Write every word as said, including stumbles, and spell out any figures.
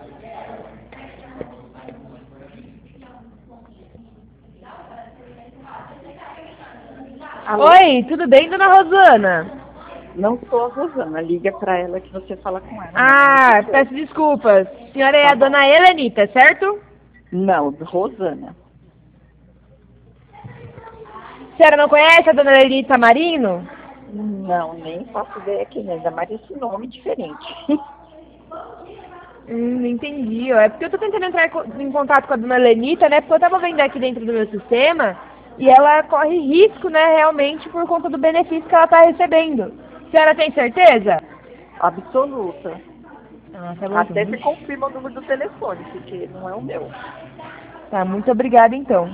Alô? Oi, tudo bem, dona Rosana? Não sou a Rosana, liga pra ela que você fala com ela. Meu nome é Ah, Gisele. peço desculpas. A senhora é Tá a bom. dona Helenita, certo? Não, Rosana. A senhora não conhece a dona Helenita Marino? Não, nem faço ideia quem é, ainda mais esse nome diferente. Hum, entendi. Ó. É porque eu tô tentando entrar co- em contato com a dona Helenita, né? Porque eu tava vendo aqui dentro do meu sistema e ela corre risco, né, realmente, por conta do benefício que ela tá recebendo. A senhora tem certeza? Absoluta. Ah, tá bom então. Até se confirma o número do telefone, porque não é o meu. Tá, muito obrigada então.